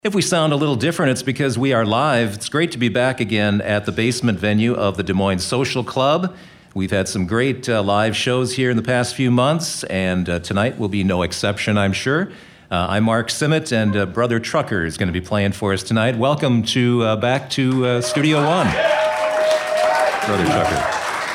If we sound a little different, it's because we are live. It's great to be back again at the basement venue of the Des Moines Social Club. We've had some great live shows here in the past few months, and tonight will be no exception, I'm sure. I'm Mark Simmet, and Brother Trucker is going to be playing for us tonight. Welcome to back to Studio One, Brother Trucker.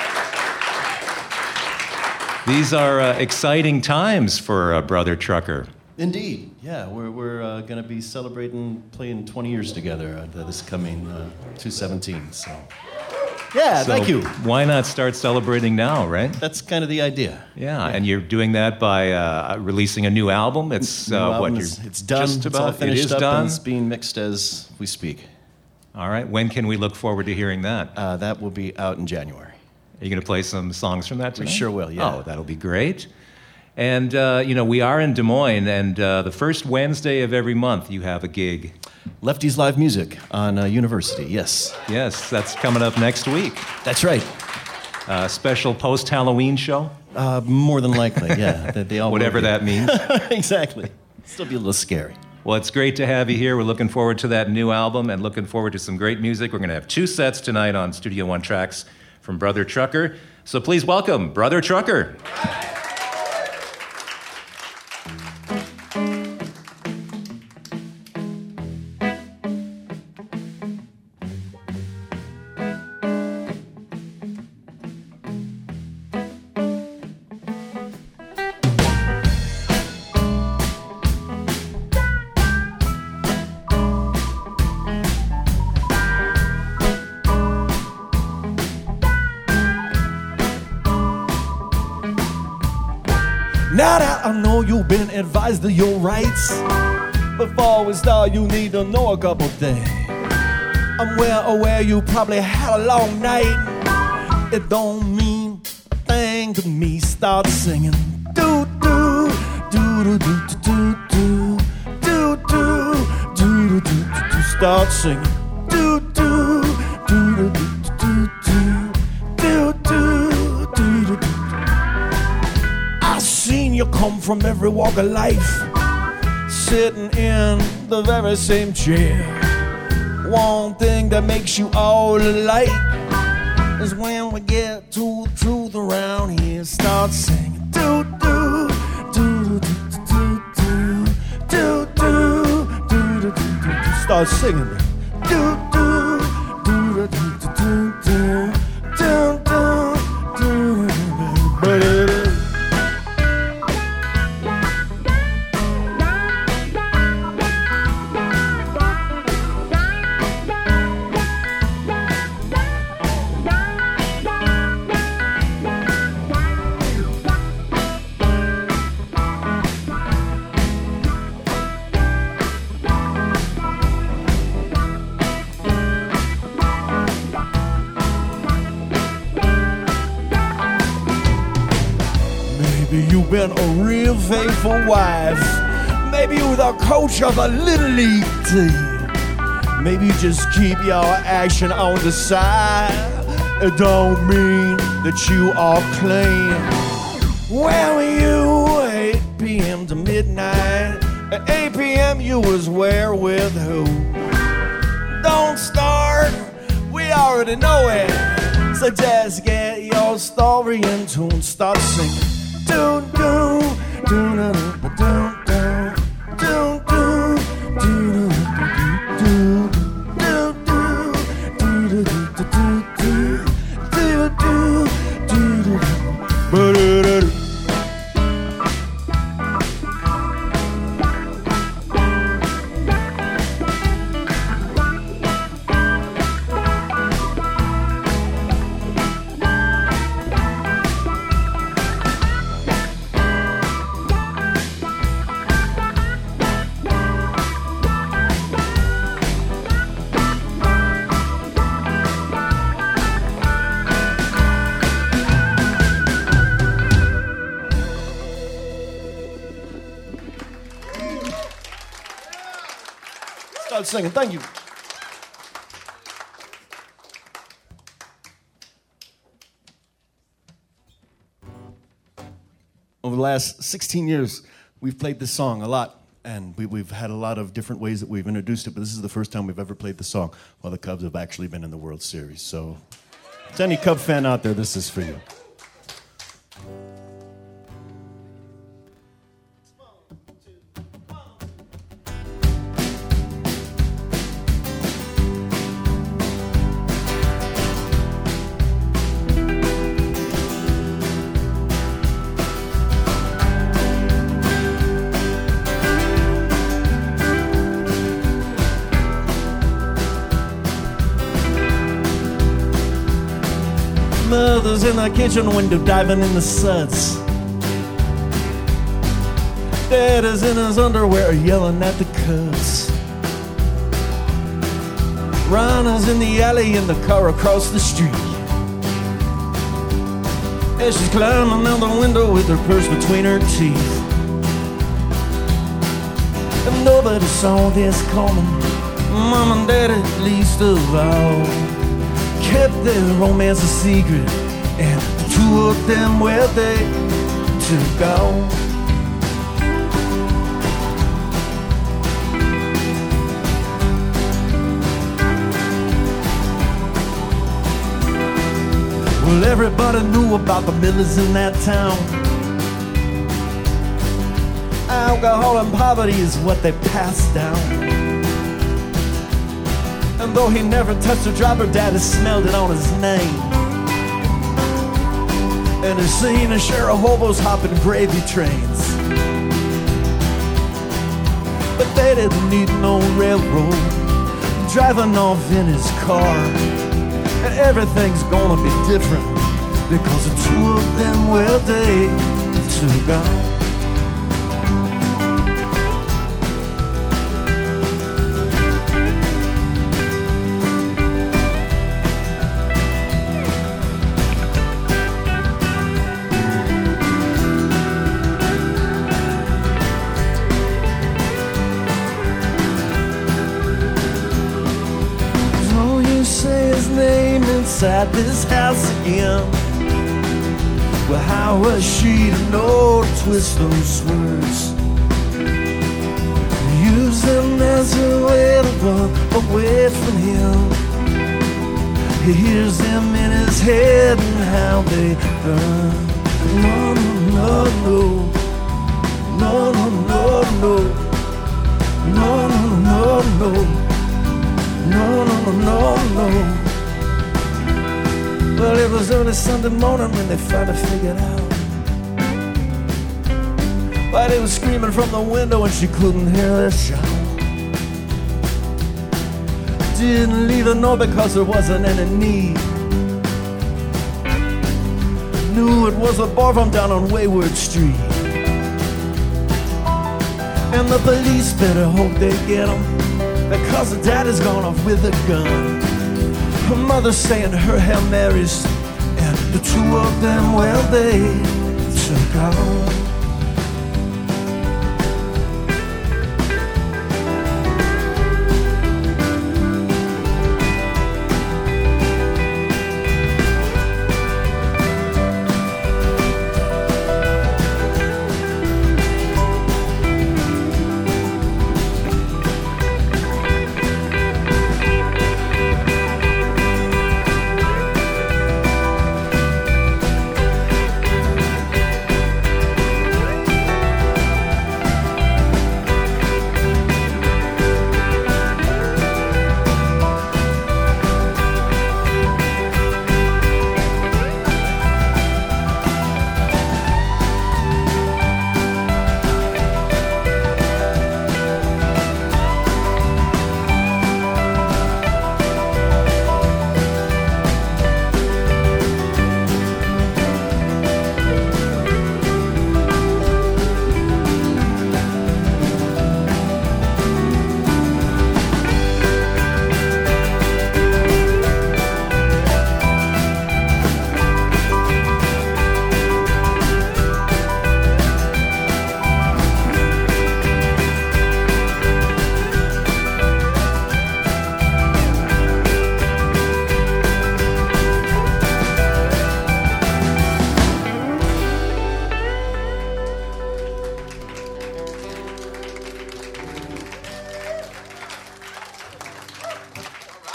These are exciting times for Brother Trucker. Indeed, yeah. We're going to be celebrating playing 20 years together this coming 2/17. So, yeah, thank you. Why not start celebrating now, right? That's kind of the idea. Yeah, and you're doing that by releasing a new album. It's it's done. Just about. It's all finished it is up done. and it's being mixed as we speak. All right. When can we look forward to hearing that? That will be out in January. Are you going to play some songs from that tonight? We sure will. Yeah. Oh, that'll be great. And, we are in Des Moines, and the first Wednesday of every month you have a gig. Lefty's Live Music on University, yes. Yes, that's coming up next week. That's right. Special post-Halloween show? More than likely, yeah. They all Whatever that means. Exactly. Still be a little scary. Well, it's great to have you here. We're looking forward to that new album and looking forward to some great music. We're going to have 2 sets tonight on Studio One tracks from Brother Trucker. So please welcome Brother Trucker. Now that I know you've been advised of your rights, before we start you need to know a couple things. I'm well aware you probably had a long night. It don't mean a thing to me. Start singing. Do do do do do do do do do do do do. Start singing. Do do do do do do do do do do do. I seen you come from every walk of life, sitting in the very same chair. One thing that makes you all alike is when we get to the truth around here. Start singing. Do do do do do do do do do do do. Start singing. Do do do do do do do do do do. You've been a real faithful wife. Maybe you're the coach of a little league team. Maybe you just keep your action on the side. It don't mean that you are clean. Where were you 8 p.m. to midnight? At 8 p.m. you was where with who? Don't start, we already know it. So just get your story in tune, start singing. Do do do do do do do do do do do. Start singing. Thank you. Over the last 16 years, we've played this song a lot And we've had a lot of different ways that we've introduced it, but this is the first time we've ever played the song while the Cubs have actually been in the World Series. So, to any Cub fan out there, this is for you. Mother's in the kitchen window diving in the suds. Dad is in his underwear yelling at the Cubs. Ronna's in the alley in the car across the street. As she's climbing out the window with her purse between her teeth. And nobody saw this coming, Mom and Dad at least of all. Kept their romance a secret, and the two of them, well, they took off. Well, everybody knew about the Millers in that town. Alcohol and poverty is what they passed down. And though he never touched a drop, her daddy smelled it on his name. And he's seen a share of hobos hopping gravy trains. But they didn't need no railroad, driving off in his car. And everything's gonna be different, because the two of them, well, they took off. Inside this house again. Well, how was she to know to twist those words? Use them as a way to run away from him. He hears them in his head and how they burn. No, no, no, no, no, no, no, no, no, no, no, no, no, no. Well, it was early Sunday morning when they finally figured out why they was screaming from the window and she couldn't hear their shout. Didn't leave her no because there wasn't any need. Knew it was a bar from down on Wayward Street. And the police better hope they get him, because the daddy's gone off with a gun. Her mother saying her Hail Marys, and the two of them, well, they took off.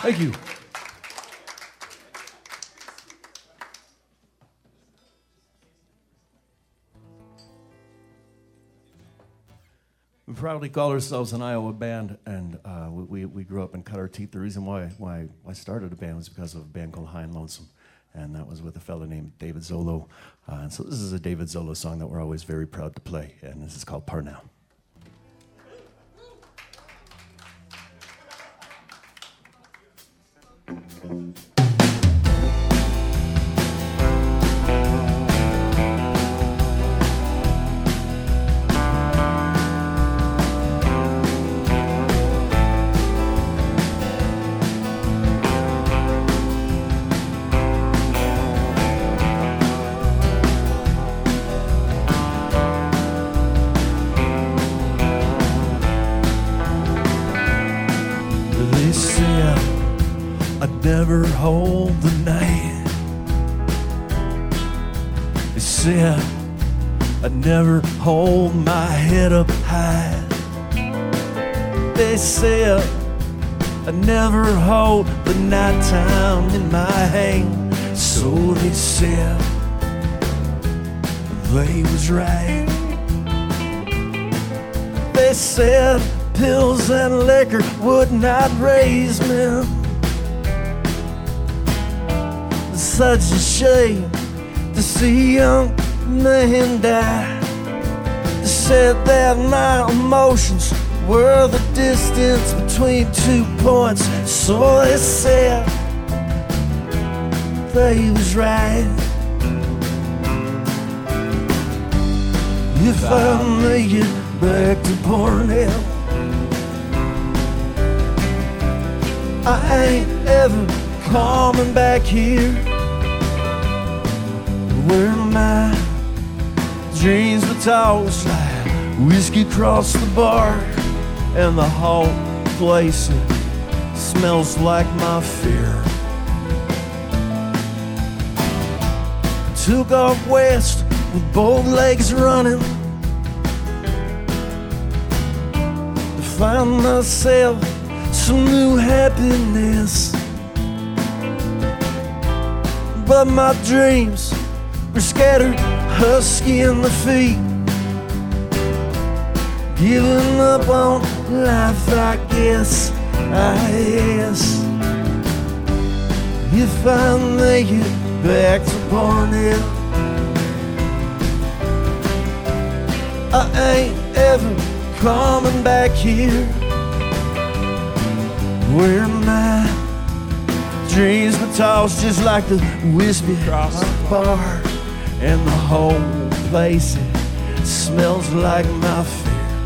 Thank you. We proudly call ourselves an Iowa band, and we grew up and cut our teeth. The reason why I started a band was because of a band called High and Lonesome, and that was with a fella named David Zolo. And so this is a David Zolo song that we're always very proud to play, and this is called Parnell. They said I'd never hold the night. They said I'd never hold my head up high. They said I'd never hold the nighttime in my hand. So they said they was right. They said pills and liquor would not raise me. Such a shame to see a young man die. They said that my emotions were the distance between 2 points. So they said they was right. If I make it back to Parnell, I ain't ever coming back here, where my dreams were tossed like whiskey across the bar, and the whole place it smells like my fear. Took off west with both legs running to find myself some new happiness. But my dreams were scattered, husky in the feet, giving up on life, I guess. If I make it back to Parnell, I ain't ever coming back here, where my dreams were tossed just like the whiskey across the bar, and the whole place it smells like my fear.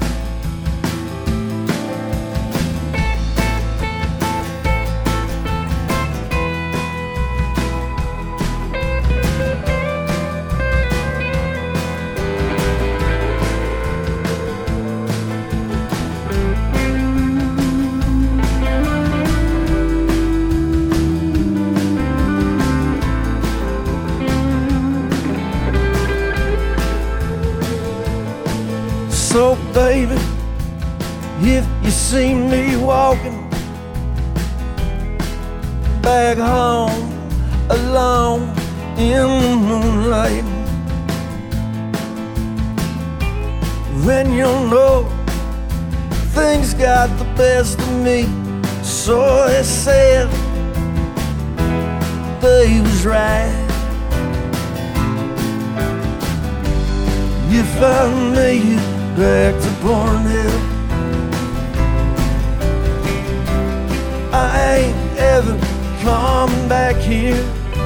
So baby, if you see me walking back home alone in the moonlight, then you'll know things got the best of me. So they said they was right. If I made it back to Parnell, I ain't ever coming back here,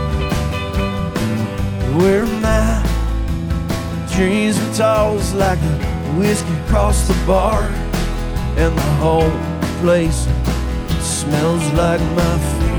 where my dreams were tossed like a whiskey across the bar, and the whole place smells like my fear.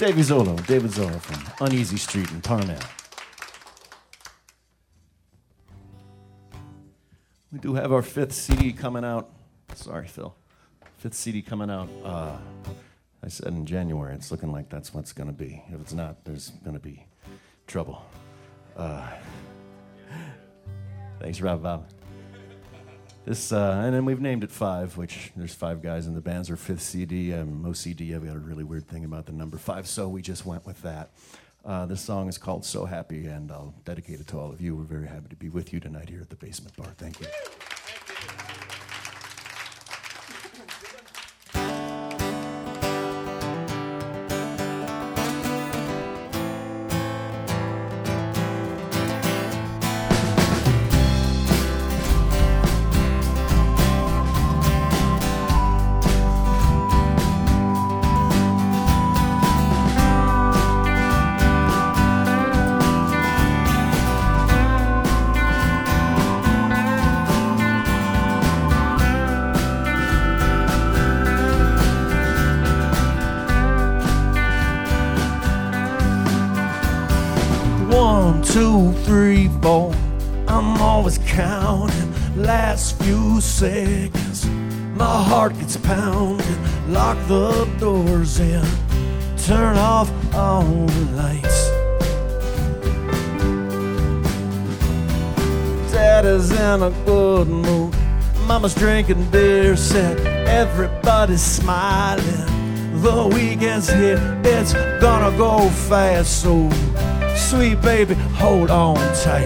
David Zolo from Uneasy Street in Parnell. We do have our 5th CD coming out. Sorry, Phil. 5th CD coming out. I said in January. It's looking like that's what's going to be. If it's not, there's going to be trouble. Thanks, Rob Bob. This, and then we've named it 5, which there's 5 guys in the band's our 5th CD. Most CD, I've got a really weird thing about the number 5, so we just went with that. This song is called So Happy, and I'll dedicate it to all of you. We're very happy to be with you tonight here at the Basement Bar. Thank you. Two, three, four. I'm always counting. Last few seconds, my heart gets pounding. Lock the doors in, turn off all the lights. Daddy's in a good mood. Mama's drinking beer, said everybody's smiling. The weekend's here, it's gonna go fast, so sweet baby, hold on tight.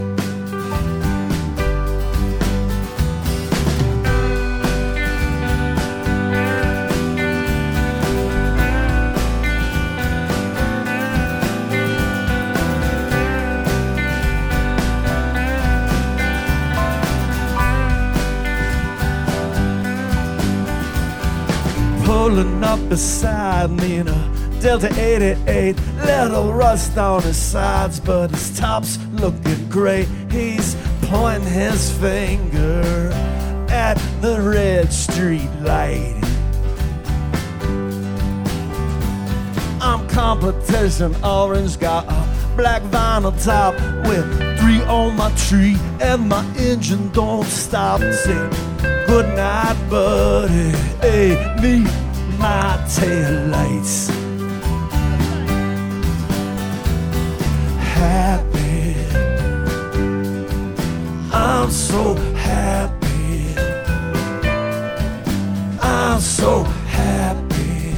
Pulling up beside me in a Delta 88, little rust on his sides, but his top's looking great. He's pointing his finger at the red street light. I'm competition orange, got a black vinyl top with 3 on my tree, and my engine don't stop. Say good night, buddy. Hey, need my taillights. Happy, I'm so happy, I'm so happy.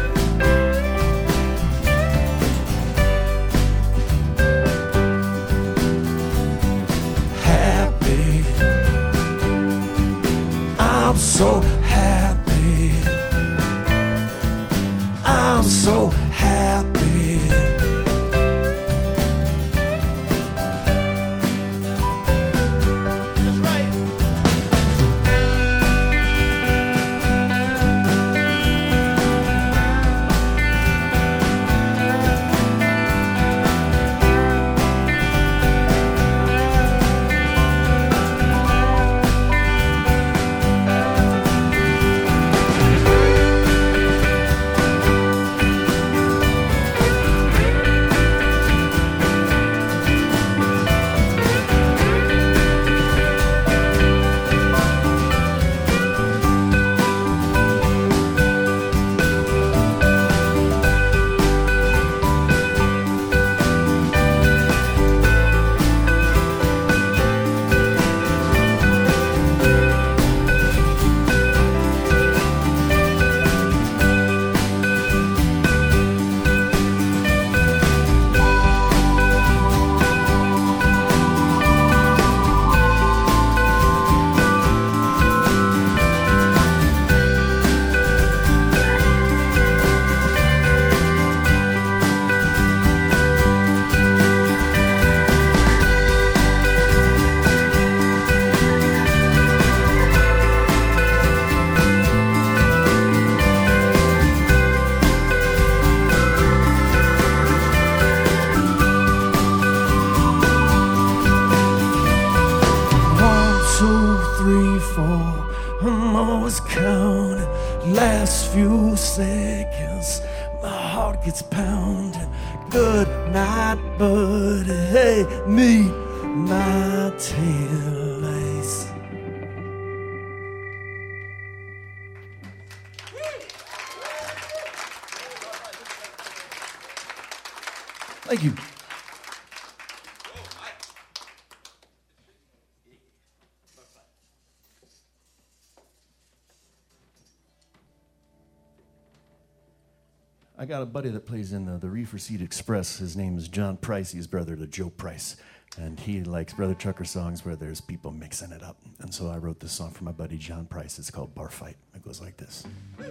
Happy, I'm so happy, I'm so happy. Last few seconds, my heart heart gets pounding. Good night, buddy. Hey, meet my tail lace. Thank you. I got a buddy that plays in the Reefer Seed Express. His name is John Price. He's brother to Joe Price. And he likes Brother Trucker songs where there's people mixing it up. And so I wrote this song for my buddy John Price. It's called Bar Fight. It goes like this.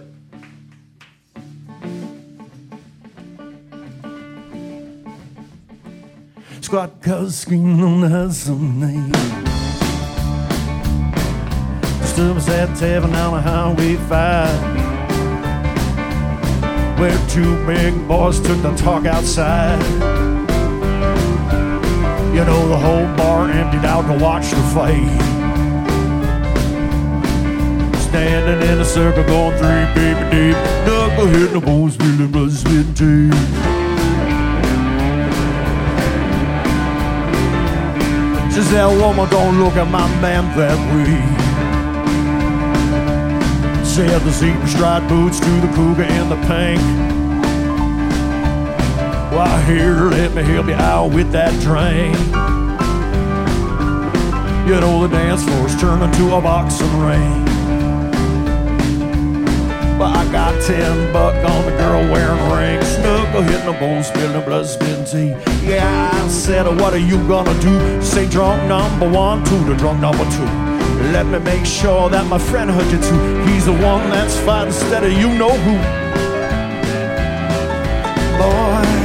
Squad cars screaming on the hustle name. Disturbance at the tavern on Highway 5, where two big boys took the talk outside. You know, the whole bar emptied out to watch the fight. Standing in a circle going 3 baby deep, knuckle hitting the bones, feeling blood, sweat, and teeth. She said, woman, don't look at my man that way. Said the zebra striped boots to the cougar in the pink. Well, here, let me help you out with that drink. You know, the dance floor's turning to a boxing ring. Well, I got $10 on the girl wearing rings. Snuggle hitting the bone, spilling blood, spilling tea. Yeah, I said, what are you gonna do? Say drunk number 1 to the drunk number 2. Let me make sure that my friend heard you too. He's the one that's fighting instead of you know who. Boy.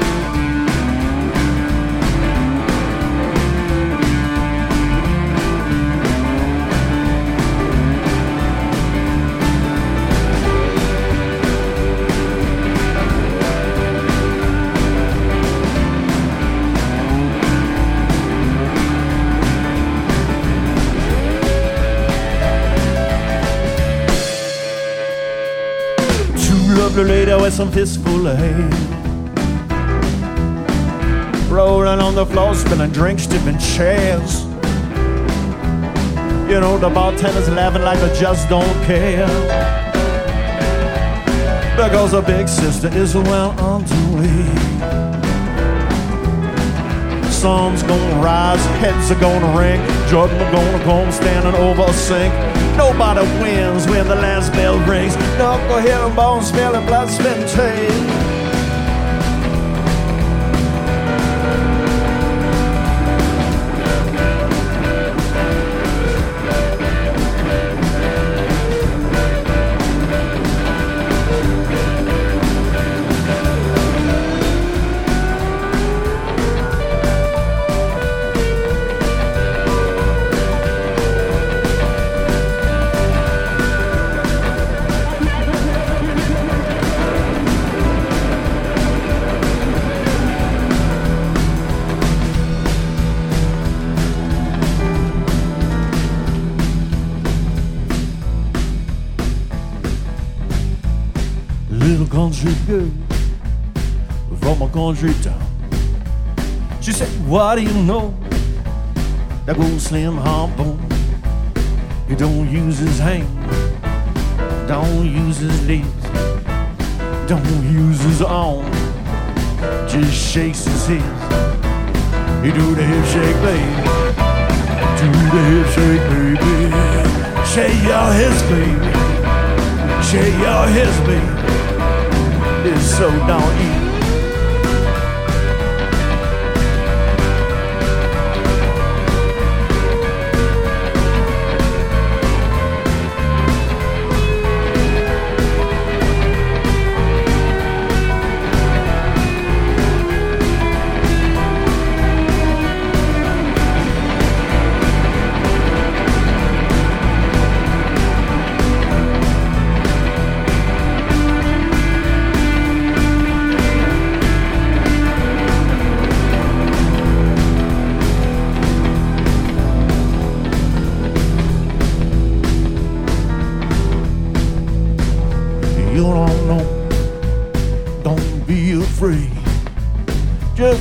Lovely lady with some fistful of hair, rolling on the floor, spilling drinks, tipping chairs. You know, the bartender's laughing like they just don't care, because the big sister is well on the way. Sun's gonna rise, heads are gonna ring, judgment gonna come standing over a sink. Nobody wins when the last bell rings. Knuckle hitting bones, smelling blood, spitting teeth. Little country girl from a country town. She said, what do you know? That old Slim Harpo, he don't use his hand, don't use his legs, don't use his arm, just shakes his head. He do the hip shake, baby, do the hip shake, baby. Shake your hips, baby, shake your hips, baby. It's so darn easy.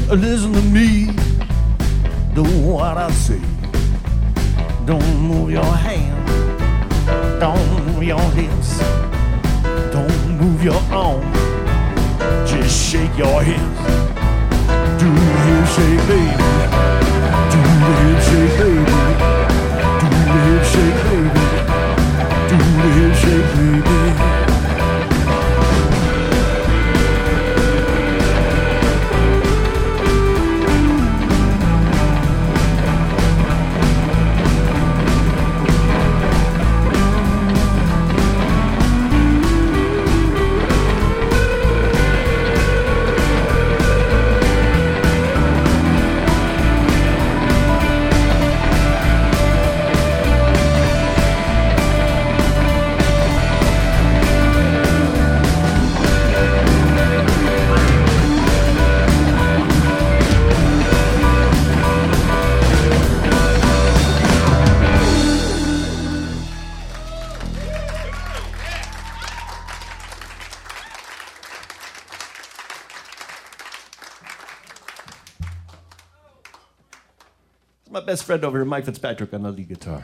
listen to me. Do what I say. Don't move your hand. Don't move your hips. Don't move your arm. Just shake your hips. Do the hip shake, baby. Do the hip shake, baby. Do the hip shake, baby. Do the hip shake, baby. My best friend over here, Mike Fitzpatrick, on the lead guitar.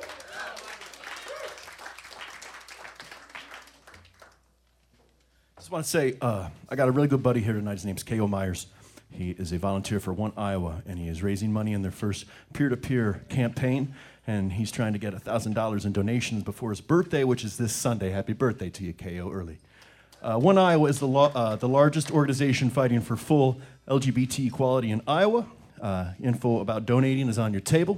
Just want to say, I got a really good buddy here tonight. His name's K.O. Myers. He is a volunteer for One Iowa, and he is raising money in their first peer-to-peer campaign, and he's trying to get $1,000 in donations before his birthday, which is this Sunday. Happy birthday to you, K.O. early. One Iowa is the largest organization fighting for full LGBT equality in Iowa. Info about donating is on your table.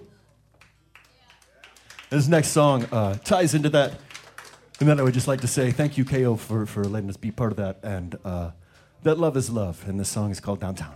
This next song ties into that. And then I would just like to say thank you, K.O., for letting us be part of that. And that love is love. And this song is called Downtown.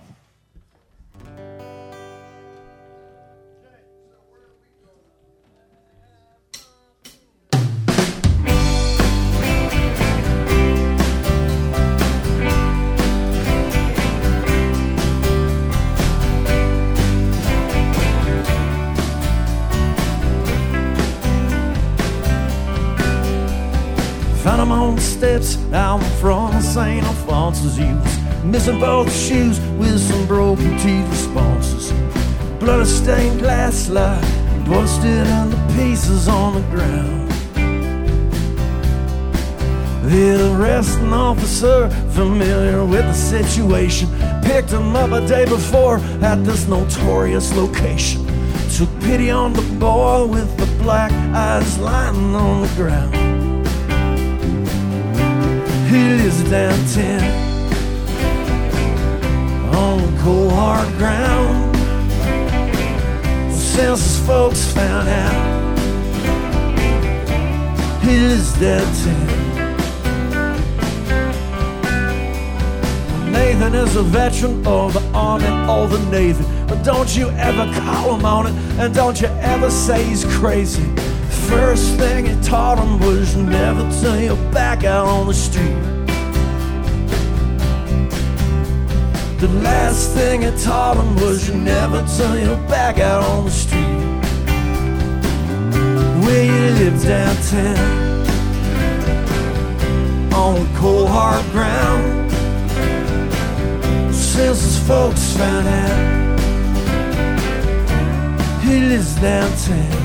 Found him on the steps out from St. Alphonsus. He was missing both shoes with some broken teeth responses. Blood-stained glass slide busted into pieces on the ground. The arresting officer, familiar with the situation, picked him up a day before at this notorious location. Took pity on the boy with the black eyes lying on the ground. He lives downtown on cold hard ground. Since his folks found out he lives downtown. Nathan is a veteran of the Army or the Navy, but don't you ever call him on it, and don't you ever say he's crazy. First thing he taught him was never turn your back out on the street. The last thing he taught him was you never turn your back out on the street. Where you live downtown on cold hard ground. Since his folks found out he lives downtown.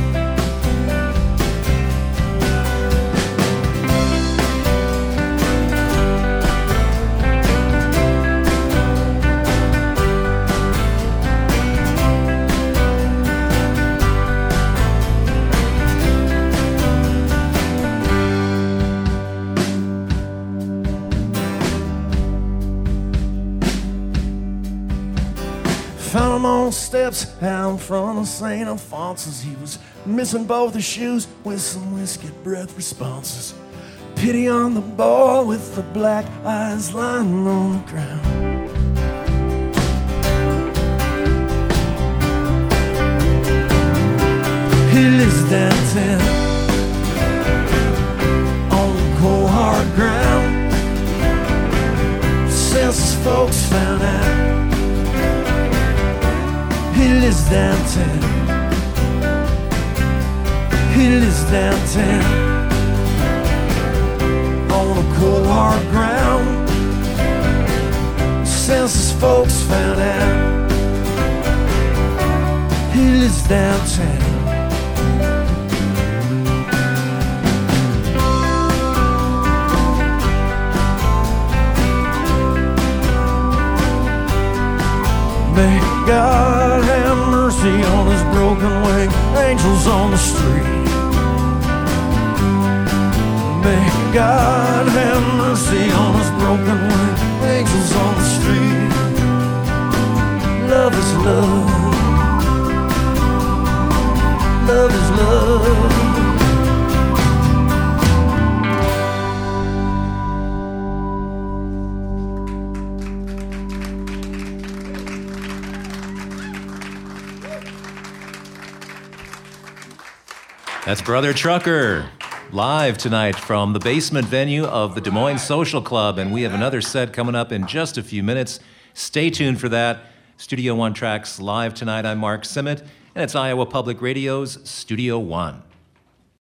Found him on steps out from St. Alphonsus. He was missing both his shoes with some whiskey breath responses. Pity on the boy with the black eyes lying on the ground. He lives downtown on cold hard ground. Since his folks found out he lives downtown. He lives downtown on a cold hard ground. Since his folks found out He lives downtown. May God have mercy on his broken wing, angels on the street. May God have mercy on his broken wing, angels on the street. Love is love. Love is love. That's Brother Trucker, live tonight from the basement venue of the Des Moines Social Club, and we have another set coming up in just a few minutes. Stay tuned for that. Studio One Tracks live tonight. I'm Mark Simmet, and it's Iowa Public Radio's Studio One.